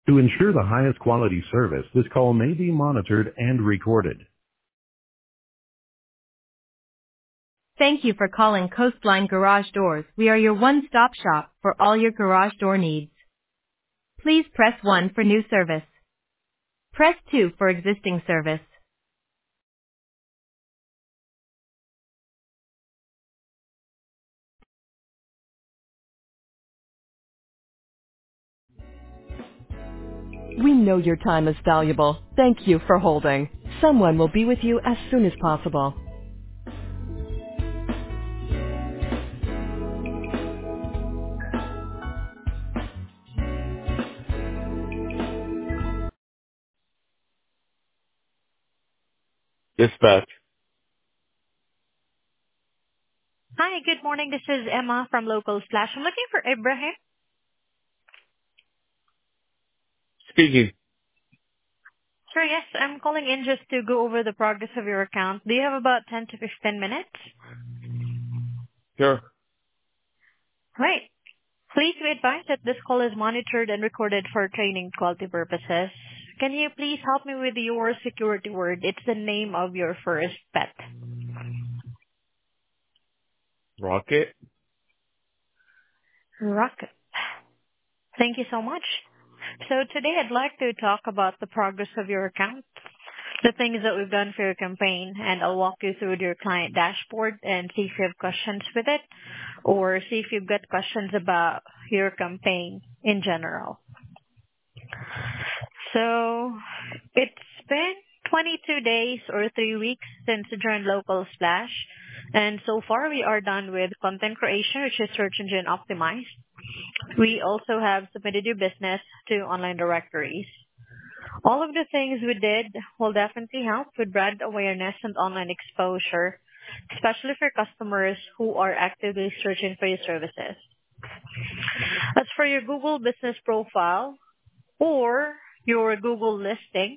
To ensure the highest quality service, this call may be monitored and recorded. Thank you for calling Coastline Garage Doors. We are your one-stop shop for all your garage door needs. Please press 1 for new service. Press 2 for existing service. We know your time is valuable. Thank you for holding. Someone will be with you as soon as possible. Dispatch. Hi, good morning. This is Emma from Local Slash. I'm looking for Ibrahim. Speaking. Sure, yes. I'm calling in just to go over the progress of your account. Do you have about 10 to 15 minutes? Sure. Right. Please be advised that this call is monitored and recorded for training quality purposes. Can you please help me with your security word? It's the name of your first pet. Rocket. Rocket. Thank you so much. So today I'd like to talk about the progress of your account, the things that we've done for your campaign, and I'll walk you through your client dashboard and see if you have questions with it, or see if you've got questions about your campaign in general. So it's been 22 days or 3 weeks since you joined Local Splash, and so far we are done with content creation, which is search engine optimized. We also have submitted your business to online directories. All of the things we did will definitely help with brand awareness and online exposure, especially for customers who are actively searching for your services. As for your Google business profile or your Google listing,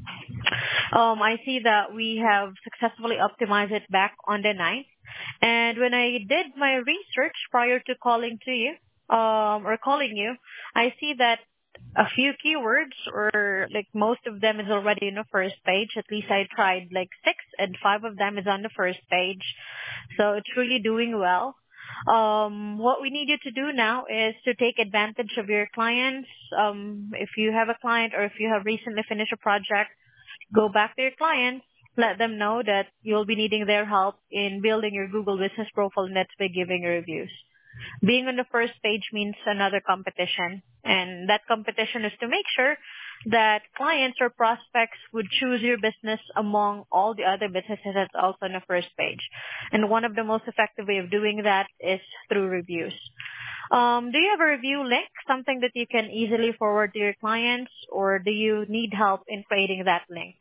I see that we have successfully optimized it back on the 9th. And when I did my research prior to calling to you, or calling you, I see that a few keywords, or like most of them is already in the first page. At least I tried like 6 and 5 of them is on the first page. So it's really doing well. What we need you to do now is to take advantage of your clients. If you have a client or if you have recently finished a project, go back to your clients, let them know that you'll be needing their help in building your Google business profile, and that's by giving reviews. Being on the first page means another competition, and that competition is to make sure that clients or prospects would choose your business among all the other businesses that's also on the first page. And one of the most effective way of doing that is through reviews. Do you have a review link, something that you can easily forward to your clients, or do you need help in creating that link?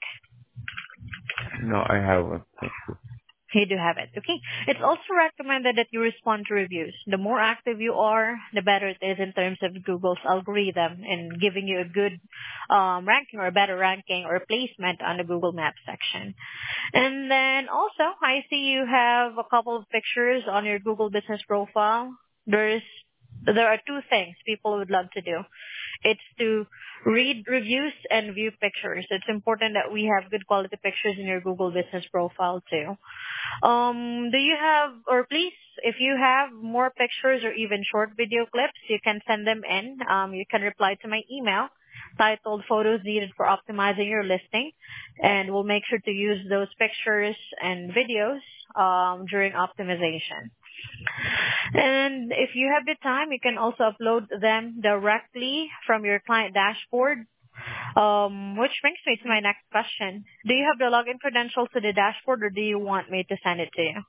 No, I haven't. Thank you. You do have it. Okay. It's also recommended that you respond to reviews. The more active you are, the better it is in terms of Google's algorithm in giving you a good ranking or a better ranking or placement on the Google Maps section. And then also, I see you have a couple of pictures on your Google business profile. There are 2 things people would love to do. It's to read reviews and view pictures. It's important that we have good quality pictures in your Google business profile too. Do you have, or please, if you have more pictures or even short video clips, you can send them in. You can reply to my email titled Photos Needed for Optimizing Your Listing, and we'll make sure to use those pictures and videos during optimization. And if you have the time, you can also upload them directly from your client dashboard, which brings me to my next question. Do you have the login credentials to the dashboard, or do you want me to send it to you?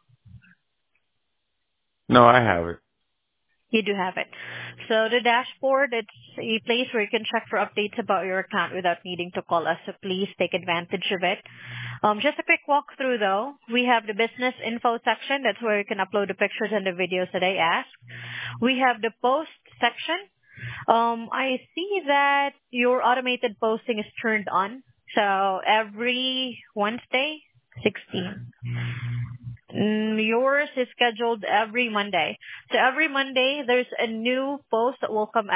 No, I have it. You do have it. So the dashboard, it's a place where you can check for updates about your account without needing to call us. So please take advantage of it. Just a quick walkthrough though. We have the business info section. That's where you can upload the pictures and the videos that I asked. We have the post section. I see that your automated posting is turned on. So every Wednesday, 16. Yours is scheduled every Monday. So every Monday, there's a new post that will come out.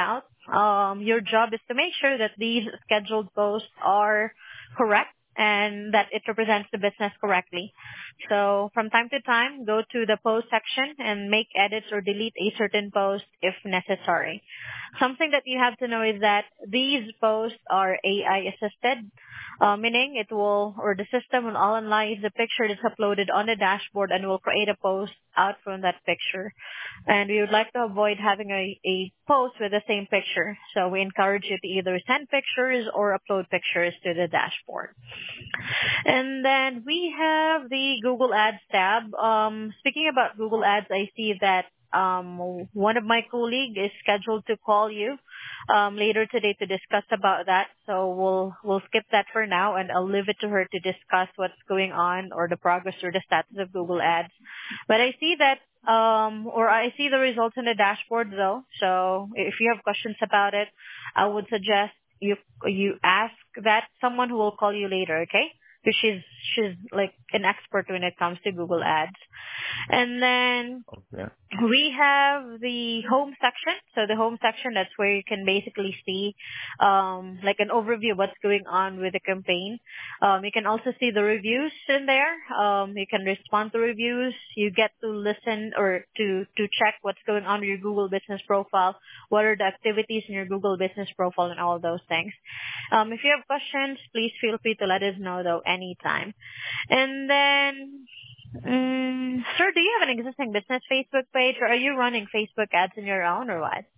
Your job is to make sure that these scheduled posts are correct and that it represents the business correctly. So from time to time, go to the post section and make edits or delete a certain post if necessary. Something that you have to know is that these posts are AI assisted, meaning the system will analyze the picture that's uploaded on the dashboard and will create a post out from that picture. And we would like to avoid having a post with the same picture. So we encourage you to either send pictures or upload pictures to the dashboard. And then we have the Google Ads tab. Speaking about Google Ads, I see that one of my colleagues is scheduled to call you later today to discuss about that. So we'll skip that for now, and I'll leave it to her to discuss what's going on or the progress or the status of Google Ads. But I see that I see the results in the dashboard though. So if you have questions about it, I would suggest you ask that someone who will call you later, okay? Because she's like an expert when it comes to Google Ads. And then Okay. we have the home section. So the home section, that's where you can basically see like an overview of what's going on with the campaign. You can also see the reviews in there. You can respond to reviews. You get to listen or to check what's going on with your Google business profile. What are the activities in your Google business profile and all those things. If you have questions, please feel free to let us know though anytime. And then sir, do you have an existing business Facebook page, or are you running Facebook ads in your own, or what?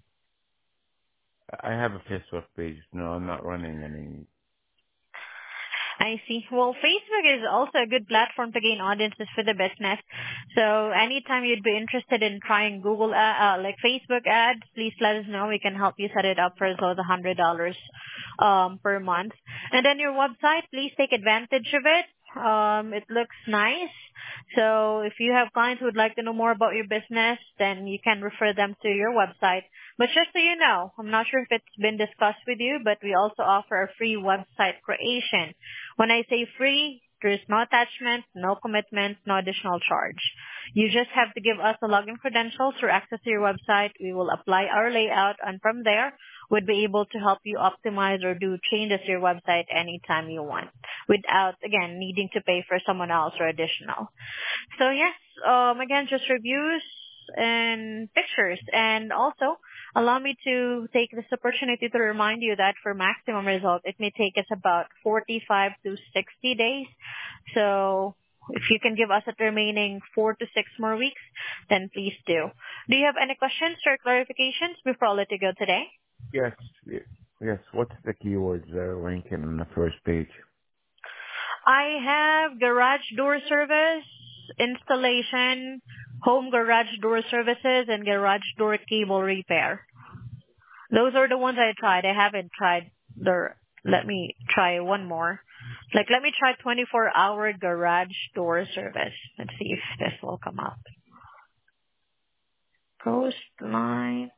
I have a Facebook page. No, I'm not running any. I see. Well, Facebook is also a good platform to gain audiences for the business. So anytime you'd be interested in trying Google, like Facebook ads, please let us know. We can help you set it up for as low as $100 per month. And then your website, please take advantage of it. It looks nice. So if you have clients who would like to know more about your business, then you can refer them to your website. But just so you know, I'm not sure if it's been discussed with you, but we also offer a free website creation. When I say free, there's no attachment, no commitment, no additional charge. You just have to give us the login credentials or access to your website. We will apply our layout, and from there, we'd be able to help you optimize or do changes to your website anytime you want without, again, needing to pay for someone else or additional. So yes, again, just reviews and pictures. And also, allow me to take this opportunity to remind you that for maximum result, it may take us about 45 to 60 days. So if you can give us the remaining 4 to 6 more weeks, then please do. Do you have any questions or clarifications before I let you go today? Yes. Yes. What's the keywords that are ranking on the first page? I have garage door service, installation, home garage door services, and garage door cable repair. Those are the ones I tried. I haven't tried let me try one more. Let me try 24-hour garage door service. Let's see if this will come up. Coastline.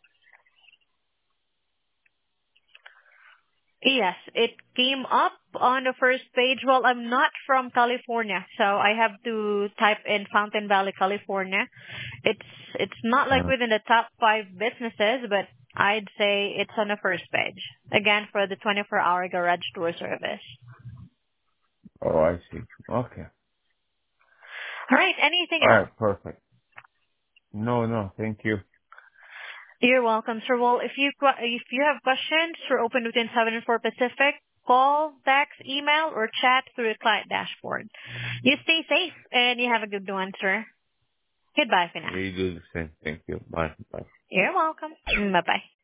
Yes, it came up on the first page. Well, I'm not from California, so I have to type in Fountain Valley, California. It's not like within the top 5 businesses, but I'd say it's on the first page. Again, for the 24-hour garage door service. Oh, I see. Okay. All right, anything All else? right, perfect. No, thank you. You're welcome, sir. Well, if you have questions, we're open between 7 and 4 Pacific. Call, text, email, or chat through the client dashboard. You stay safe, and you have a good one, sir. Goodbye for now. You do the same. Thank you. Bye. Bye. You're welcome. Bye-bye.